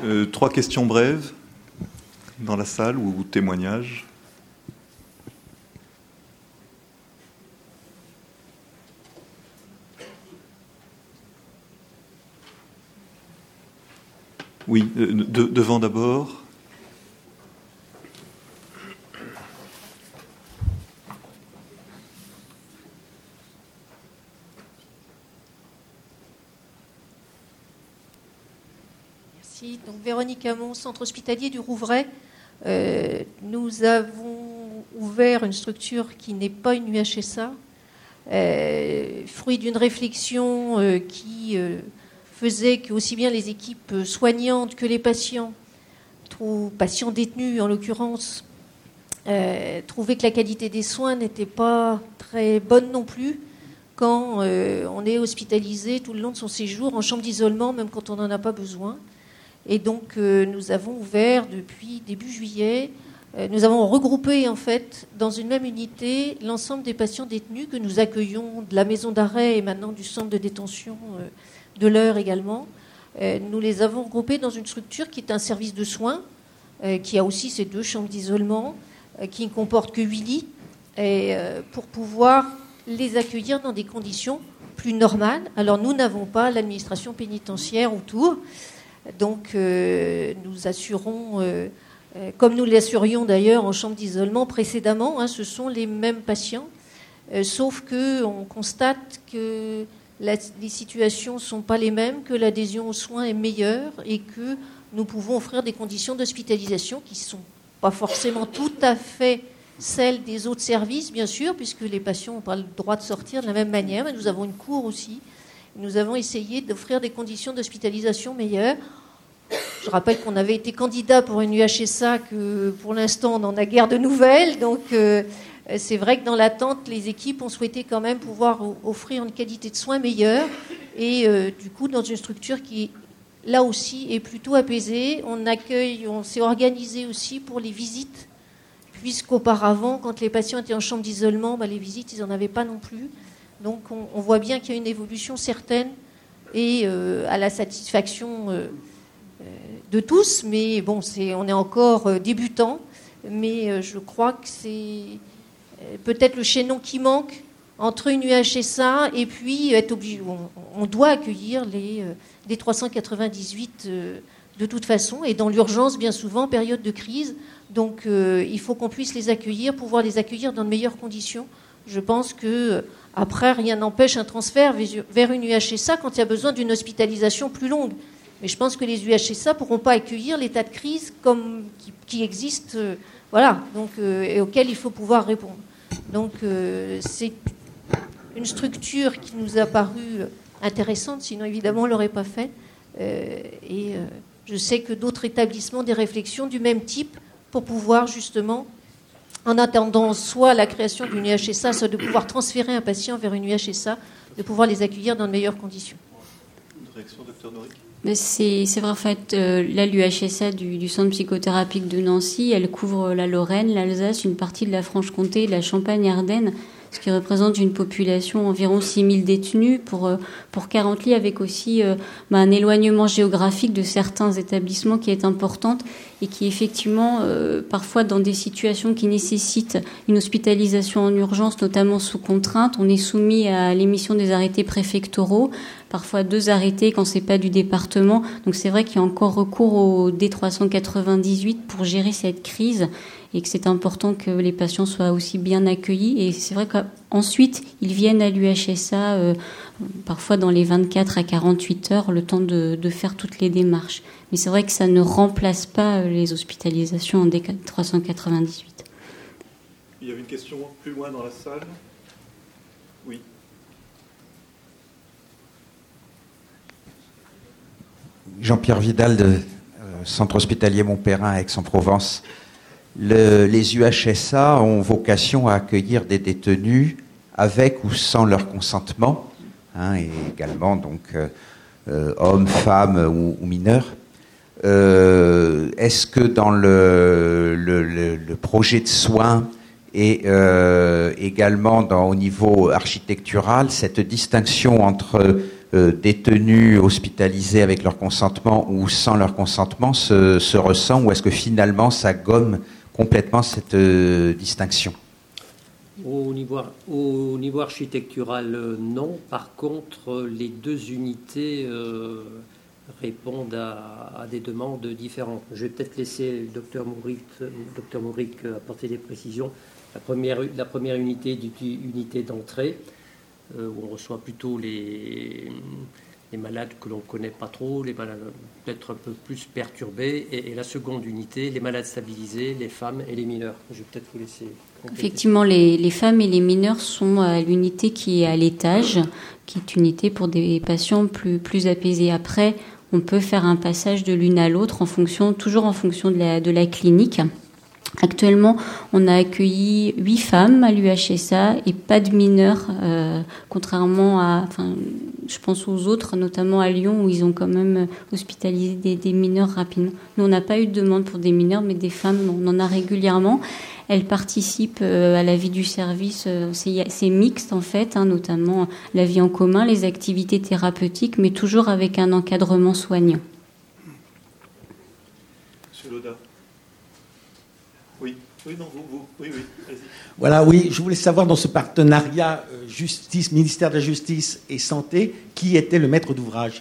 3 questions brèves dans la salle ou témoignages. Oui, devant d'abord. Merci. Donc, Véronique Hamon, centre hospitalier du Rouvray. Nous avons ouvert une structure qui n'est pas une UHSA, fruit d'une réflexion qui faisait que aussi bien les équipes soignantes que les patients détenus en l'occurrence, trouvaient que la qualité des soins n'était pas très bonne non plus quand on est hospitalisé tout le long de son séjour en chambre d'isolement, même quand on n'en a pas besoin. Et donc nous avons ouvert depuis début juillet, nous avons regroupé en fait dans une même unité l'ensemble des patients détenus que nous accueillons de la maison d'arrêt et maintenant du centre de détention de l'Eure également. Nous les avons regroupés dans une structure qui est un service de soins, qui a aussi ses 2 chambres d'isolement, qui ne comporte que 8 lits, pour pouvoir les accueillir dans des conditions plus normales. Alors nous n'avons pas l'administration pénitentiaire autour, donc nous assurons, comme nous l'assurions d'ailleurs en chambre d'isolement précédemment, ce sont les mêmes patients, sauf qu'on constate que les situations ne sont pas les mêmes, que l'adhésion aux soins est meilleure et que nous pouvons offrir des conditions d'hospitalisation qui ne sont pas forcément tout à fait celles des autres services, bien sûr, puisque les patients n'ont pas le droit de sortir de la même manière, mais nous avons une cour aussi. Nous avons essayé d'offrir des conditions d'hospitalisation meilleures. Je rappelle qu'on avait été candidat pour une UHSA, que pour l'instant on n'en a guère de nouvelles, donc c'est vrai que dans l'attente, les équipes ont souhaité quand même pouvoir offrir une qualité de soins meilleure et du coup dans une structure qui là aussi est plutôt apaisée. On s'est organisé aussi pour les visites, puisqu'auparavant quand les patients étaient en chambre d'isolement, les visites ils n'en avaient pas non plus. Donc on voit bien qu'il y a une évolution certaine et à la satisfaction de tous, mais bon, on est encore débutant, mais je crois que c'est peut-être le chaînon qui manque entre une UHSA et puis être obligé. On doit accueillir les 398 de toute façon, et dans l'urgence, bien souvent, période de crise. Donc il faut qu'on puisse les accueillir, pouvoir les accueillir dans de meilleures conditions. Je pense que après, rien n'empêche un transfert vers une UHSA quand il y a besoin d'une hospitalisation plus longue. Mais je pense que les UHSA ne pourront pas accueillir l'état de crise qui existe, donc, et auquel il faut pouvoir répondre. Donc c'est une structure qui nous a paru intéressante, sinon évidemment on ne l'aurait pas fait. Et je sais que d'autres établissements, des réflexions du même type pour pouvoir justement, en attendant soit la création d'une UHSA, soit de pouvoir transférer un patient vers une UHSA, de pouvoir les accueillir dans de meilleures conditions. Une réaction, Dr Norik ? C'est vrai, en fait, là, l'UHSA du centre psychothérapique de Nancy, elle couvre la Lorraine, l'Alsace, une partie de la Franche-Comté, la Champagne-Ardenne, ce qui représente une population environ 6000 détenus pour 40 lits, avec aussi un éloignement géographique de certains établissements qui est importante et qui effectivement, parfois dans des situations qui nécessitent une hospitalisation en urgence, notamment sous contrainte, on est soumis à l'émission des arrêtés préfectoraux, parfois 2 arrêtés quand c'est pas du département. Donc c'est vrai qu'il y a encore recours au D398 pour gérer cette crise et que c'est important que les patients soient aussi bien accueillis. Et c'est vrai qu'ensuite, ils viennent à l'UHSA parfois dans les 24 à 48 heures, le temps de faire toutes les démarches. Mais c'est vrai que ça ne remplace pas les hospitalisations en D398. Il y avait une question plus loin dans la salle. Oui. Jean-Pierre Vidal, de Centre hospitalier Montperrin à Aix-en-Provence. Les UHSA ont vocation à accueillir des détenus avec ou sans leur consentement, et également donc hommes, femmes ou mineurs. Est-ce que dans le projet de soins et également au niveau architectural, cette distinction entre détenus hospitalisés avec leur consentement ou sans leur consentement se ressent, ou est-ce que finalement ça gomme complètement cette distinction? Au niveau architectural, non. Par contre, les deux unités répondent à des demandes différentes. Je vais peut-être laisser le docteur Mouric apporter des précisions. La première unité est une unité d'entrée, où on reçoit plutôt les malades que l'on ne connaît pas trop, les malades peut-être un peu plus perturbés, et la seconde unité, les malades stabilisés, les femmes et les mineurs. Je vais peut-être vous laisser compléter. Effectivement, les femmes et les mineurs sont à l'unité qui est à l'étage, qui est une unité pour des patients plus apaisés. Après, on peut faire un passage de l'une à l'autre toujours en fonction de la clinique. Actuellement, on a accueilli 8 femmes à l'UHSA et pas de mineurs, contrairement je pense aux autres, notamment à Lyon, où ils ont quand même hospitalisé des mineurs rapidement. Nous, on n'a pas eu de demande pour des mineurs, mais des femmes, on en a régulièrement. Elles participent à la vie du service. C'est mixte, en fait, notamment la vie en commun, les activités thérapeutiques, mais toujours avec un encadrement soignant. Monsieur Loda. Oui, non, oui, allez-y. Voilà, oui, je voulais savoir dans ce partenariat justice, ministère de la Justice et Santé, qui était le maître d'ouvrage?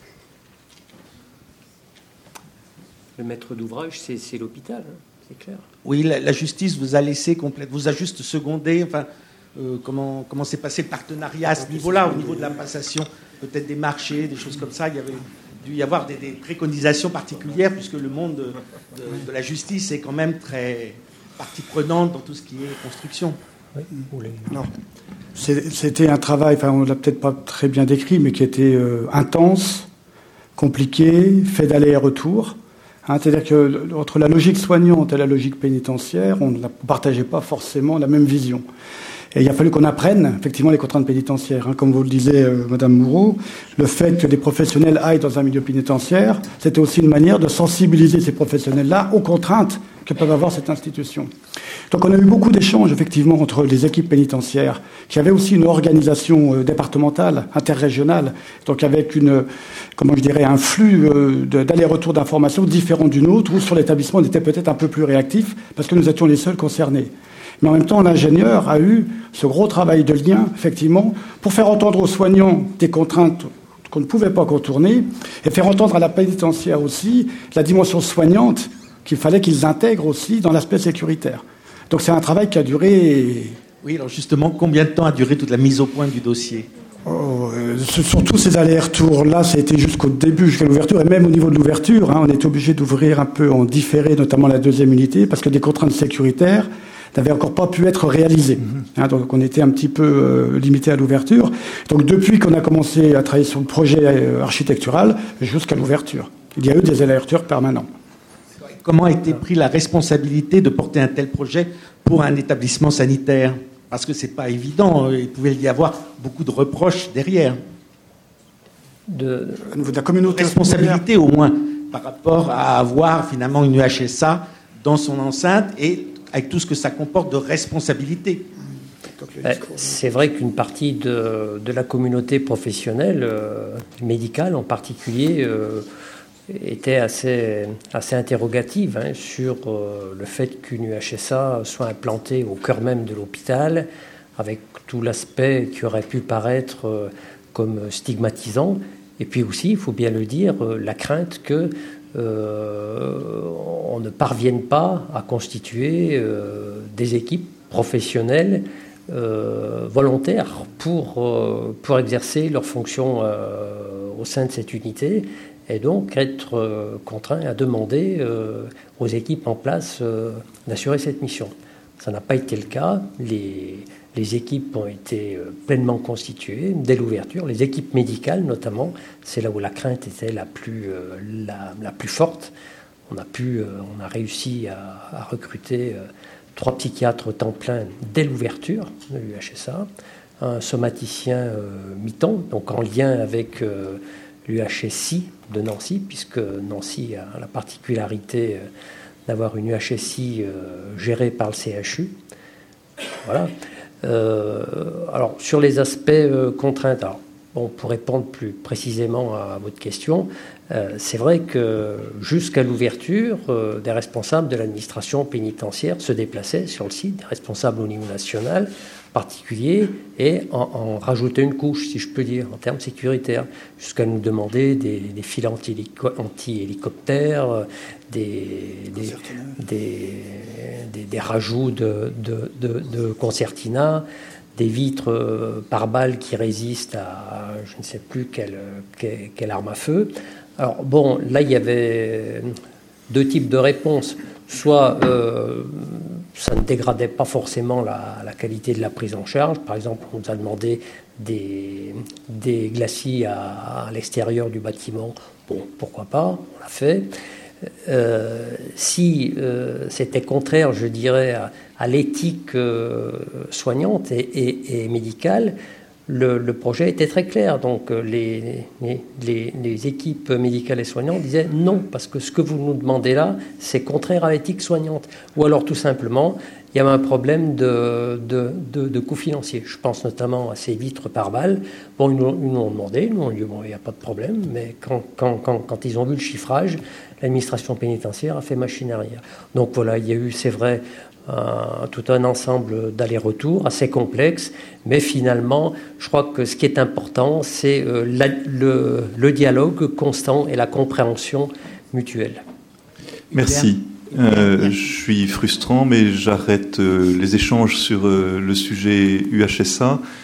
Le maître d'ouvrage, c'est l'hôpital, c'est clair. Oui, la justice vous a laissé complète, vous a juste secondé. Enfin, comment s'est passé le partenariat à ce niveau-là, au niveau de la passation, peut-être des marchés, des choses comme ça. Il y avait dû y avoir des préconisations particulières, puisque le monde de la justice est quand même très partie prenante dans tout ce qui est construction. Oui, non. C'était un travail, on ne l'a peut-être pas très bien décrit, mais qui était intense, compliqué, fait d'aller-retour. C'est-à-dire que entre la logique soignante et la logique pénitentiaire, on ne partageait pas forcément la même vision. Et il a fallu qu'on apprenne effectivement les contraintes pénitentiaires. Comme vous le disiez, Madame Moreau, le fait que des professionnels aillent dans un milieu pénitentiaire, c'était aussi une manière de sensibiliser ces professionnels-là aux contraintes que peuvent avoir cette institution. Donc on a eu beaucoup d'échanges effectivement entre les équipes pénitentiaires, qui avaient aussi une organisation départementale, interrégionale, donc avec un flux d'aller-retour d'informations différent d'une autre, où sur l'établissement on était peut-être un peu plus réactif, parce que nous étions les seuls concernés. Mais en même temps, l'ingénieur a eu ce gros travail de lien, effectivement, pour faire entendre aux soignants des contraintes qu'on ne pouvait pas contourner, et faire entendre à la pénitentiaire aussi la dimension soignante qu'il fallait qu'ils intègrent aussi dans l'aspect sécuritaire. Donc c'est un travail qui a duré... Oui, alors justement, combien de temps a duré toute la mise au point du dossier? Surtout ces allers-retours-là, ça a été jusqu'au début, jusqu'à l'ouverture, et même au niveau de l'ouverture, on était obligé d'ouvrir un peu en différé, notamment la deuxième unité, parce que des contraintes sécuritaires n'avaient encore pas pu être réalisées. Donc on était un petit peu limité à l'ouverture. Donc depuis qu'on a commencé à travailler sur le projet architectural, jusqu'à l'ouverture, il y a eu des allers-retours permanents. Comment a été prise la responsabilité de porter un tel projet pour un établissement sanitaire? Parce que c'est pas évident, il pouvait y avoir beaucoup de reproches derrière. De la communauté responsabilité au moins, par rapport à avoir finalement une UHSA dans son enceinte et avec tout ce que ça comporte de responsabilité. C'est vrai qu'une partie de la communauté professionnelle, médicale en particulier, était assez interrogative sur le fait qu'une UHSA soit implantée au cœur même de l'hôpital, avec tout l'aspect qui aurait pu paraître comme stigmatisant. Et puis aussi, il faut bien le dire, la crainte que on ne parvienne pas à constituer des équipes professionnelles volontaires pour exercer leurs fonctions au sein de cette unité, et donc être contraint à demander aux équipes en place d'assurer cette mission. Ça n'a pas été le cas. Les équipes ont été pleinement constituées dès l'ouverture. Les équipes médicales, notamment, c'est là où la crainte était la plus forte. On a réussi à recruter 3 psychiatres temps plein dès l'ouverture de l'UHSA, un somaticien mi-temps, donc en lien avec l'UHSI de Nancy, puisque Nancy a la particularité d'avoir une UHSI gérée par le CHU. Voilà. Alors, sur les aspects contraintes, alors, Bon, pour répondre plus précisément à votre question, c'est vrai que jusqu'à l'ouverture, des responsables de l'administration pénitentiaire se déplaçaient sur le site, des responsables au niveau national, particulier, et en rajoutaient une couche, si je peux dire, en termes sécuritaires, jusqu'à nous demander des filets anti-hélicoptères, des rajouts de concertina, des vitres par balle qui résistent à je ne sais plus quelle arme à feu. Alors bon, là il y avait deux types de réponses. Soit ça ne dégradait pas forcément la qualité de la prise en charge. Par exemple, on nous a demandé des glacis à l'extérieur du bâtiment. Bon, pourquoi pas, on l'a fait. Si c'était contraire, je dirais, à l'éthique soignante et médicale, le projet était très clair. Donc les équipes médicales et soignantes disaient non, parce que ce que vous nous demandez là, c'est contraire à l'éthique soignante. Ou alors tout simplement, il y avait un problème de coût financier. Je pense notamment à ces vitres par balle. Bon, ils nous ont demandé, ils nous ont dit bon, il n'y a pas de problème, mais quand ils ont vu le chiffrage, l'administration pénitentiaire a fait machine arrière. Donc voilà, il y a eu, c'est vrai, tout un ensemble d'allers-retours assez complexes, mais finalement, je crois que ce qui est important, c'est le dialogue constant et la compréhension mutuelle. Merci. Je suis frustrant, mais j'arrête les échanges sur le sujet UHSA.